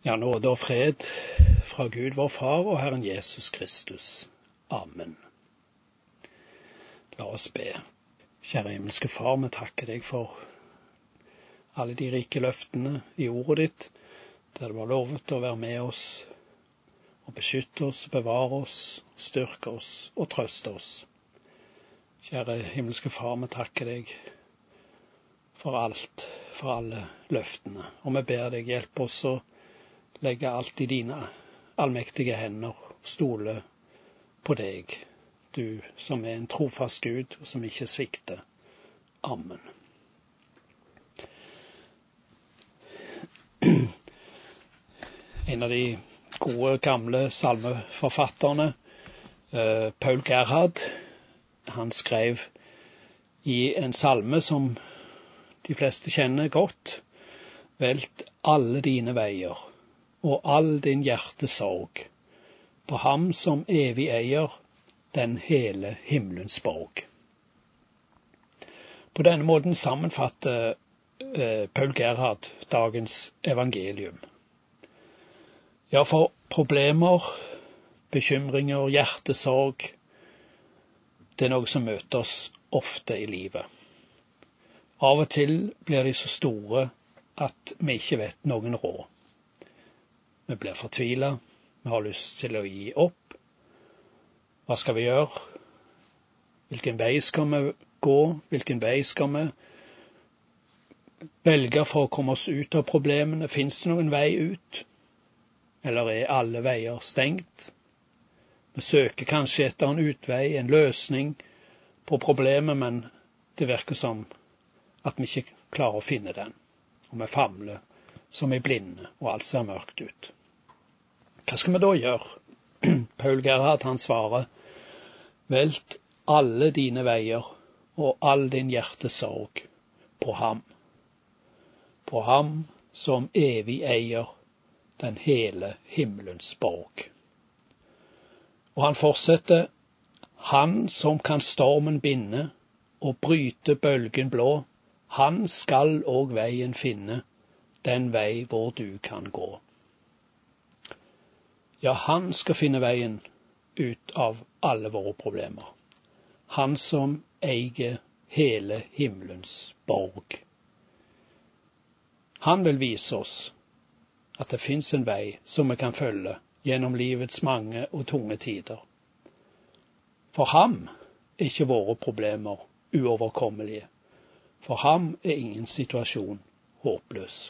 Ja, nåde og fred fra Gud vår Far og Herren Jesus Kristus. Amen. La oss be. Kjære himmelske Far, vi takker deg for alle de rike løftene i ordet ditt, der det var lovet å være med oss og beskytte oss, bevare oss, styrke oss og trøste oss. Kjære himmelske Far, vi takker deg for alt, for alle løftene, og vi ber deg hjelpe oss å legge alt i dine allmektige hender og stole på deg, du som er en trofast Gud og som ikke svikter. Amen. En av de gode gamle salmeforfatterne, Paul Gerhard, han skrev i en salme som de fleste kjenner godt: Velt alle dine veier og all din hjertesorg på ham som evig eier den hele himmelens borg. På denne måten sammenfatter Paul Gerhard dagens evangelium. Ja, for problemer, bekymringer, hjertesorg, det er noe som møter oss ofte i livet. Av og til blir de så store at vi ikke vet noen råd. Vi blir fortvilet, vi har lyst til å gi opp. Hva skal vi gjøre? Hvilken vei skal vi gå? Hvilken vei skal vi velge for å komme oss ut av problemene? Finnes det noen vei ut? Eller er alle veier stengt? Vi søker kanskje etter en utvei, en løsning på problemet, men det virker som at vi ikke klarer å finne den. Og vi famler som i blinde, og alt ser mørkt ut. Hva skal vi da gjøre? Paul Gerhard, han svarer: Velt alle dine veier og all din hjertesorg på ham. På ham som evig eier den hele himmelens borg. Og han fortsetter: Han som kan stormen binde og bryte bølgen blå, han skal og veien finne, den vei hvor du kan gå. Ja, han skal finne veien ut av alle våre problemer. Han som eier hele himmelens borg. Han vil vise oss at det finnes en vei som vi kan følge gjennom livets mange og tunge tider. For ham er ikke våre problemer uoverkommelige. For ham er ingen situasjon håpløs.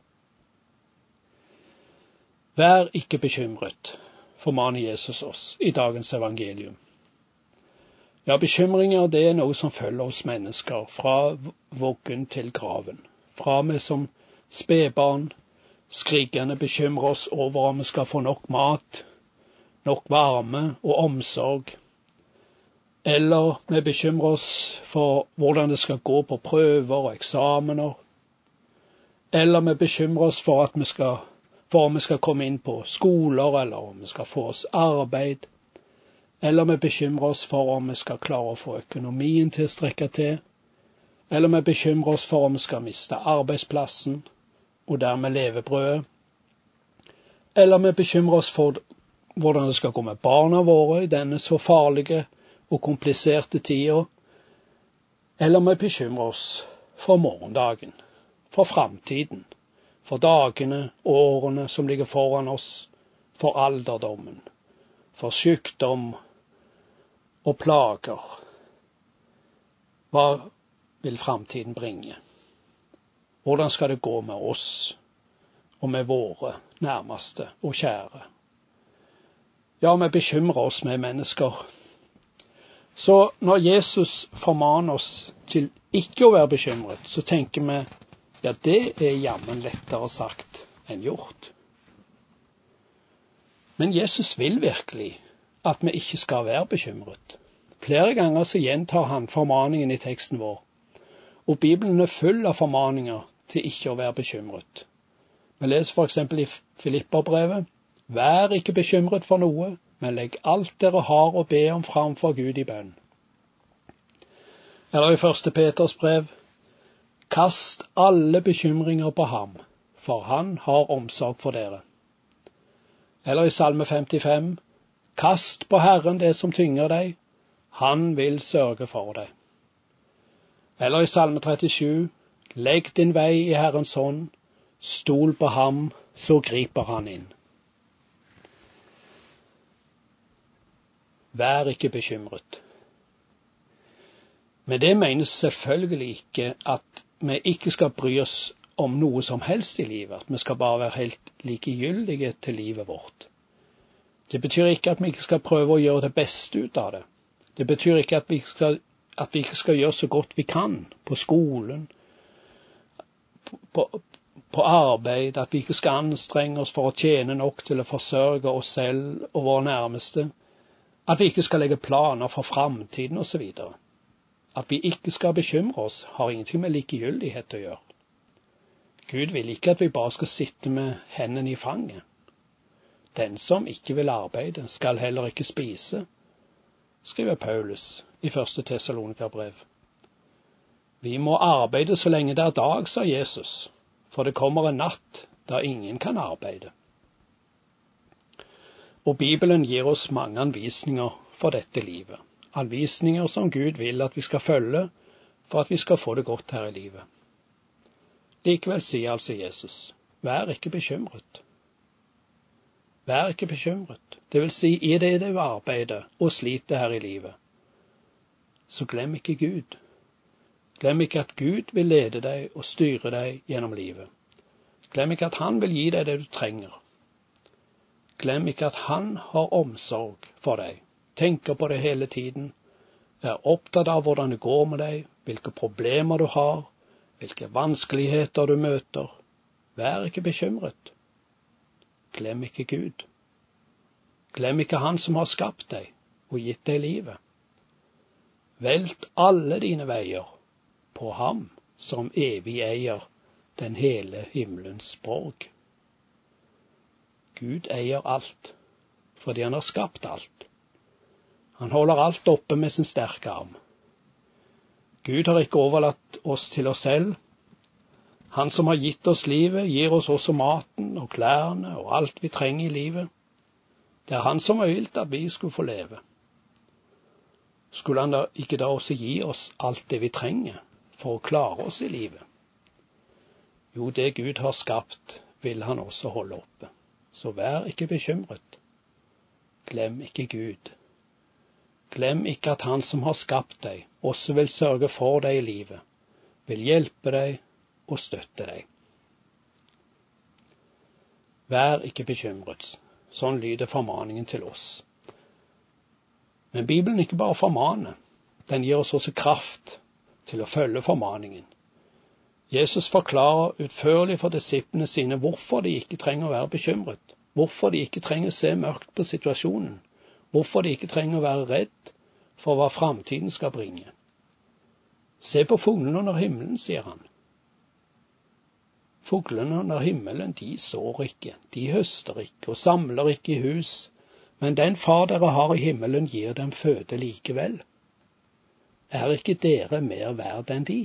Vær ikke bekymret, formaner Jesus oss i dagens evangelium. Ja, bekymringer, det er noe som følger oss mennesker fra voggen til graven. Fra vi som spedbarn skrikende bekymrer oss over om vi skal få nok mat, nok varme og omsorg. Eller vi bekymrer oss for hvordan det skal gå på prøver og eksamener. Eller vi bekymrer oss for om vi skal komme inn på skoler, eller om vi skal få oss arbeid. Eller vi bekymrer oss for om vi skal klare å få økonomien til å strekke til. Eller vi bekymrer oss for om vi skal miste arbeidsplassen, og dermed levebrødet. Eller vi bekymrer oss for hvordan det skal gå med barna våre i denne så farlige og kompliserte tida. Eller vi bekymrer oss for morgendagen, for framtiden, for dagene og årene som ligger foran oss, for alderdommen, for sykdom og plager. Hva vil framtiden bringe? Hvordan skal det gå med oss og med våre nærmeste og kjære? Ja, vi bekymrer oss med mennesker. Så når Jesus formaner oss til ikke å være bekymret, så tenker vi: ja, det er jammen lettere sagt enn gjort. Men Jesus vil virkelig at vi ikke skal være bekymret. Flere ganger så gjentar han formaningen i teksten vår, og Bibelen er full av formaninger til ikke å være bekymret. Vi leser for eksempel i Filipperbrevet: Vær ikke bekymret for noe, men legg alt dere har å be om framfor Gud i bønn. Eller i 1. Peters brev: Kast alle bekymringer på ham, for han har omsorg for dere. Eller i Salme 55, kast på Herren det som tynger deg, han vil sørge for deg. Eller i Salme 37, legg din vei i Herrens hånd, stol på ham, så griper han inn. Vær ikke bekymret. Men det menes selvfølgelig ikke at vi ikke skal bry oss om noe som helst i livet, at vi skal bare være helt likegyldige til livet vårt. Det betyr ikke at vi ikke skal prøve å gjøre det beste ut av det. Det betyr ikke at vi ikke skal gjøre så godt vi kan på skolen, på arbeid, at vi ikke skal anstrenge oss for å tjene nok til å forsørge oss selv og våre nærmeste, at vi ikke skal legge planer for framtiden og så videre. At vi ikke skal bekymre oss har ingenting med likegyldighet å gjøre. Gud vil ikke at vi bare skal sitte med hendene i fanget. Den som ikke vil arbeide, skal heller ikke spise, skriver Paulus i 1. Tessalonikerbrev. Vi må arbeide så lenge det er dag, sa Jesus, for det kommer en natt da ingen kan arbeide. Og Bibelen gir oss mange anvisninger for dette livet. Anvisninger som Gud vil at vi skal følge for at vi skal få det godt her i livet. Likevel sier altså Jesus, vær ikke bekymret. Vær ikke bekymret. Det vil si, i det du arbeider og sliter her i livet, så glem ikke Gud. Glem ikke at Gud vil lede deg og styre deg gjennom livet. Glem ikke at han vil gi deg det du trenger. Glem ikke at han har omsorg for deg. Tenker på det hele tiden. Er opptatt av hvordan det går med deg, hvilke problemer du har, hvilke vanskeligheter du møter. Vær ikke bekymret. Glem ikke Gud. Glem ikke han som har skapt deg og gitt deg livet. Velt alle dine veier på ham som evig eier den hele himmelens borg. Gud eier alt, fordi han har skapt alt. Han holder alt oppe med sin sterke arm. Gud har ikke overlatt oss til oss selv. Han som har gitt oss livet, gir oss også maten og klærne og alt vi trenger i livet. Det er han som har villet at vi skulle få leve. Skulle han da ikke da også gi oss alt det vi trenger for å klare oss i livet? Jo, det Gud har skapt, vil han også holde oppe. Så vær ikke bekymret. Glem ikke Gud. Glem ikke at han som har skapt deg, også vil sørge for deg i livet, vil hjelpe deg og støtte deg. Vær ikke bekymret. Sånn lyder formaningen til oss. Men Bibelen ikke bare formaner, den gir oss også kraft til å følge formaningen. Jesus forklarer utførlig for disiplene sine hvorfor de ikke trenger å være bekymret, hvorfor de ikke trenger å se mørkt på situasjonen, hvorfor de ikke trenger å være redd for hva framtiden skal bringe. Se på fuglene under himmelen, sier han. Fuglene under himmelen, de sår ikke, de høster ikke og samler ikke i hus, men den far dere har i himmelen gir dem føde likevel. Er ikke dere mer verd enn de?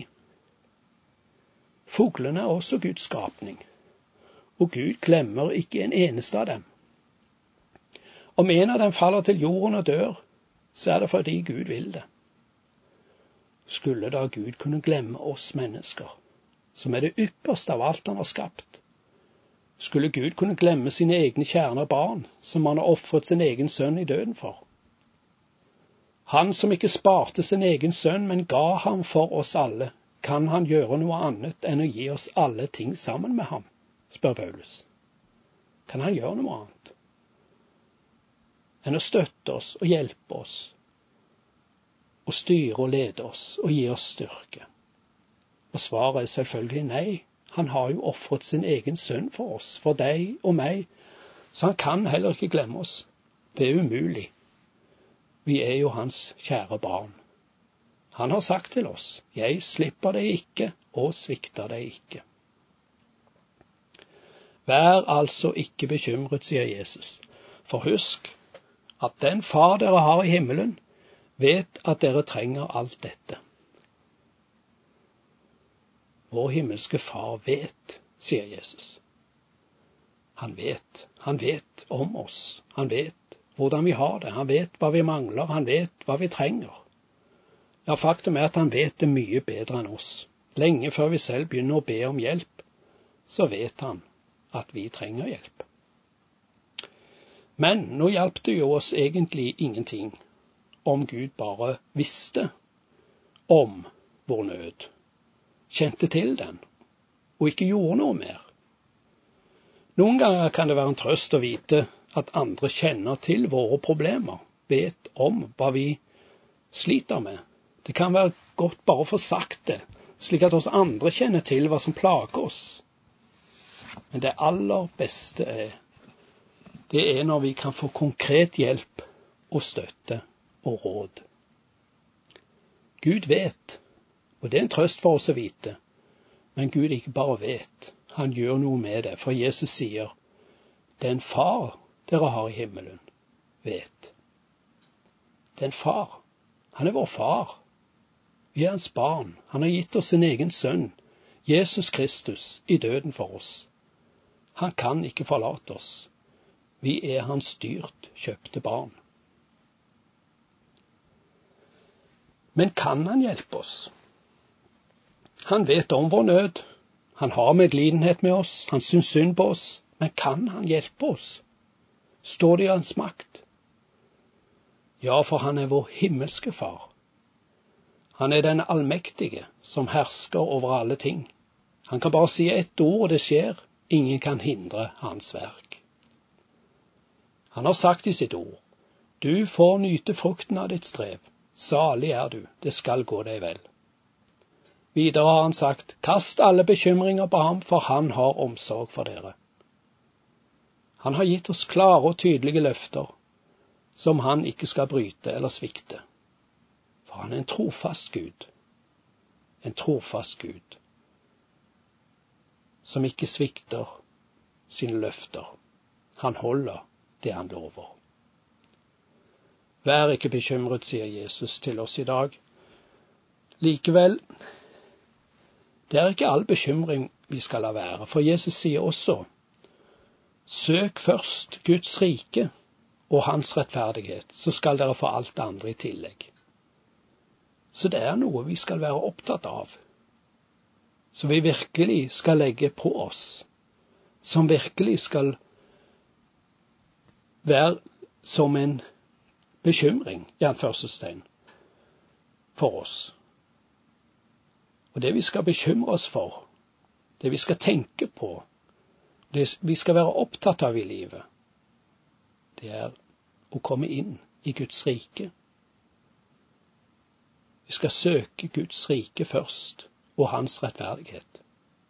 Fuglene er også Guds skapning, og Gud glemmer ikke en eneste av dem. Om en av dem faller til jorden og dør, så er det fordi Gud vil det. Skulle da Gud kunne glemme oss mennesker, som er det ypperste av alt han har skapt? Skulle Gud kunne glemme sine egne kjære barn, som han har offret sin egen sønn i døden for? Han som ikke sparte sin egen sønn, men ga ham for oss alle, kan han gjøre noe annet enn å gi oss alle ting sammen med ham, spør Paulus. Kan han gjøre noe annet enn å støtte oss og hjelpe oss, og styre og lede oss og gi oss styrke? Og svaret er selvfølgelig nei. Han har jo offret sin egen sønn for oss, for deg og meg, så han kan heller ikke glemme oss. Det er umulig. Vi er jo hans kjære barn. Han har sagt til oss, jeg slipper deg ikke og svikter deg ikke. Vær altså ikke bekymret, sier Jesus, for husk at den far dere har i himmelen vet at dere trenger alt dette. Vår himmelske far vet, sier Jesus. Han vet om oss. Han vet hvordan vi har det. Han vet hva vi mangler. Han vet hva vi trenger. Ja, faktum er at han vet det mye bedre enn oss. Lenge før vi selv begynner å be om hjelp, så vet han at vi trenger hjelp. Men nå hjalp det jo oss egentlig ingenting om Gud bare visste om vår nød, kjente til den, og ikke gjorde noe mer. Noen ganger kan det være en trøst å vite at andre kjenner til våre problemer, vet om hva vi sliter med. Det kan være godt bare å få sagt det, slik at oss andre kjenner til hva som plager oss. Men det aller beste det er når vi kan få konkret hjelp og støtte og råd. Gud vet, og det er en trøst for oss å vite, men Gud ikke bare vet, han gjør noe med det, for Jesus sier, den far dere har i himmelen, vet. Den far, han er vår far. Vi er hans barn. Han har gitt oss sin egen sønn, Jesus Kristus, i døden for oss. Han kan ikke forlate oss. Vi er hans dyrt kjøpte barn. Men kan han hjelpe oss? Han vet om vår nød. Han har medlidenhet med oss. Han syns synd på oss. Men kan han hjelpe oss? Står det i hans makt? Ja, for han er vår himmelske far. Han er den allmektige som hersker over alle ting. Han kan bare si ett ord, og det skjer. Ingen kan hindre hans verk. Han har sagt i sitt ord, du får nyte frukten av ditt strev. Salig er du, det skal gå deg vel. Videre har han sagt, kast alle bekymringer på ham, for han har omsorg for dere. Han har gitt oss klare og tydelige løfter, som han ikke skal bryte eller svikte. For han er en trofast Gud. En trofast Gud, som ikke svikter sine løfter. Han holder det han lover. Vær ikke bekymret, sier Jesus til oss i dag. Likevel, det er ikke all bekymring vi skal la være, for Jesus sier også, søk først Guds rike og hans rettferdighet, så skal dere få alt det andre i tillegg. Så det er noe vi skal være opptatt av, som vi virkelig skal legge på oss, som virkelig skal være som en bekymring, i anførselstegn, for oss. Og det vi skal bekymre oss for, det vi skal tenke på, det vi skal være opptatt av i livet, det er å komme inn i Guds rike. Vi skal søke Guds rike først, og hans rettferdighet.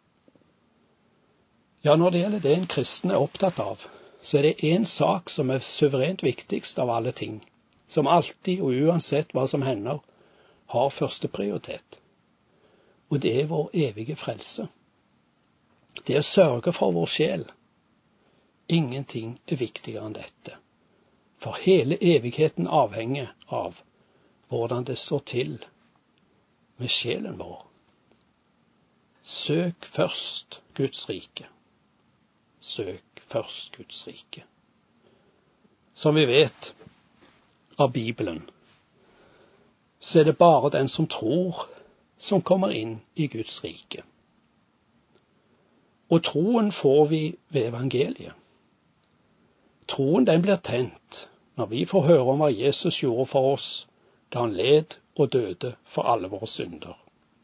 Ja, når det gjelder det en kristen er opptatt av, så er det en sak som er suverent viktigst av alle ting, som alltid og uansett hva som hender, har første prioritet. Og det er vår evige frelse. Det er å sørge for vår sjel. Ingenting er viktigere enn dette. For hele evigheten avhenger av hvordan det står til med sjelen vår. Søk først Guds rike. Søk først Guds rike. Som vi vet av Bibelen, så er det bare den som tror, som kommer inn i Guds rike. Og troen får vi ved evangeliet. Troen den blir tent når vi får høre om hva Jesus gjorde for oss, da han led og døde for alle våre synder.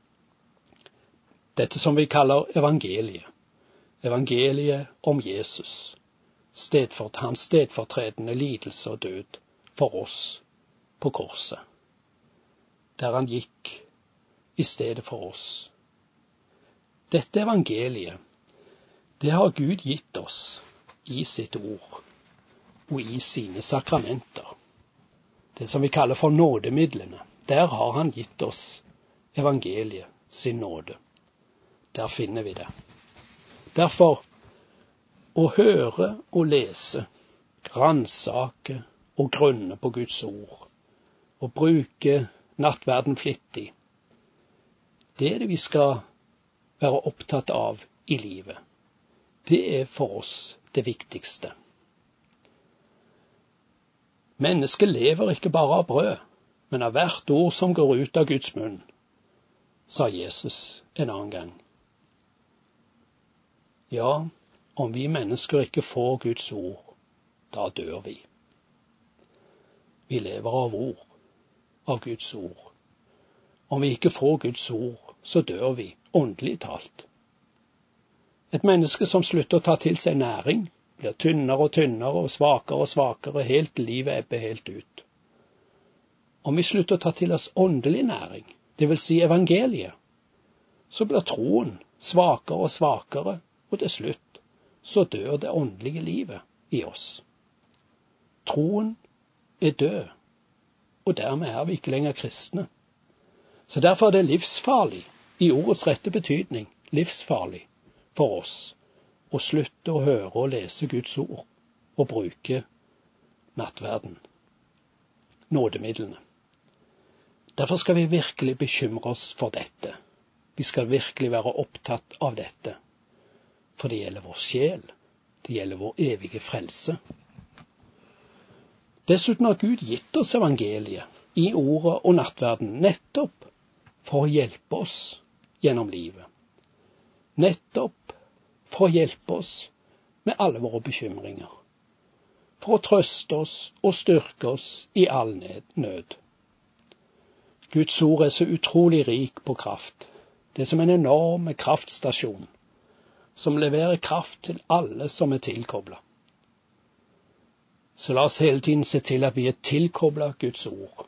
Dette som vi kaller evangeliet. Evangeliet om Jesus. Hans stedfortredende lidelse og død for oss på korset, der han gikk i stedet for oss. Dette evangeliet, det har Gud gitt oss i sitt ord og i sine sakramenter. Det som vi kaller for nådemidlene. Der har han gitt oss evangeliet, sin nåde. Der finner vi det. Derfor, å høre og lese, gransake og grunne på Guds ord, og bruke nattverden flittig, det er det vi skal være opptatt av i livet. Det er for oss det viktigste. Mennesket lever ikke bare av brød, men av hvert ord som går ut av Guds munn, sa Jesus en annen gang. Ja, om vi mennesker ikke får Guds ord, da dør vi. Vi lever av ord, av Guds ord. Om vi ikke får Guds ord, så dør vi, åndelig talt. Et menneske som slutter å ta til seg næring, blir tynnere og tynnere og svakere, helt til livet ebber helt ut. Om vi slutter å ta til oss åndelig næring, det vil si evangeliet, så blir troen svakere og svakere, og til slutt så dør det åndelige livet i oss. Troen er død, og dermed er vi ikke lenger kristne. Så derfor er det livsfarlig, i ordets rette betydning, livsfarlig for oss å slutte å høre og lese Guds ord og bruke nattverden, nådemidlene. Derfor skal vi virkelig bekymre oss for dette. Vi skal virkelig være opptatt av dette, for det gjelder vår sjel, det gjelder vår evige frelse. Dessuten har Gud gitt oss evangeliet i ordet og nattverden nettopp for å hjelpe oss gjennom livet. Nettopp for å hjelpe oss med alle våre bekymringer. For å trøste oss og styrke oss i all nød. Guds ord er så utrolig rik på kraft. Det er som en enorm kraftstasjon som leverer kraft til alle som er tilkoblet. Så la oss hele tiden se til at vi er tilkoblet Guds ord.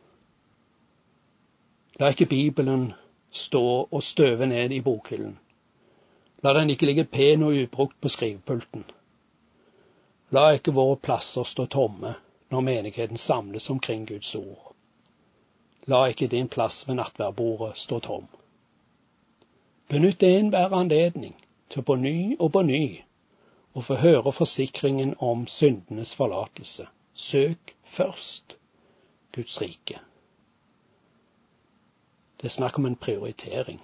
La ikke Bibelen stå og støve ned i bokhyllen. La den ikke ligge pen og ubrukt på skrivepulten. La ikke våre plasser stå tomme når menigheten samles omkring Guds ord. La ikke din plass ved nattverdbordet stå tom. Benytt enhver anledning til på ny og få høre forsikringen om syndenes forlatelse. Søk først Guds rike. Det er snakk om en prioritering.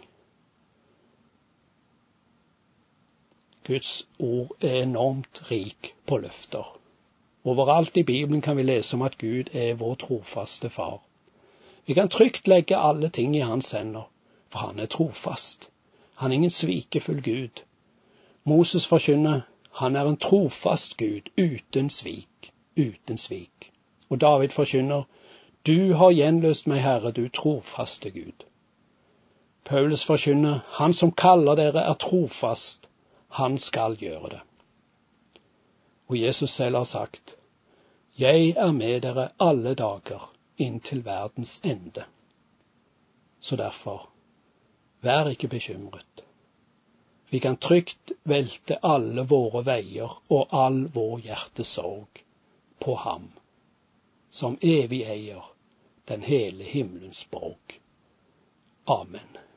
Guds ord er enormt rik på løfter. Overalt i Bibelen kan vi lese om at Gud er vår trofaste far. Vi kan trygt legge alle ting i hans hender, for han er trofast. Han er ingen svikefull Gud. Moses forkynner, han er en trofast Gud, uten svik, uten svik. Og David forkynner, du har gjenløst meg, Herre, du trofaste Gud. Paulus forkynner, han som kaller dere er trofast, han skal gjøre det. Og Jesus selv har sagt, jeg er med dere alle dager inntil verdens ende. Så derfor, vær ikke bekymret. Vi kan trygt velte alle våre veier og all vår hjertesorg på ham, som evig eier den hele himmelens borg. Amen.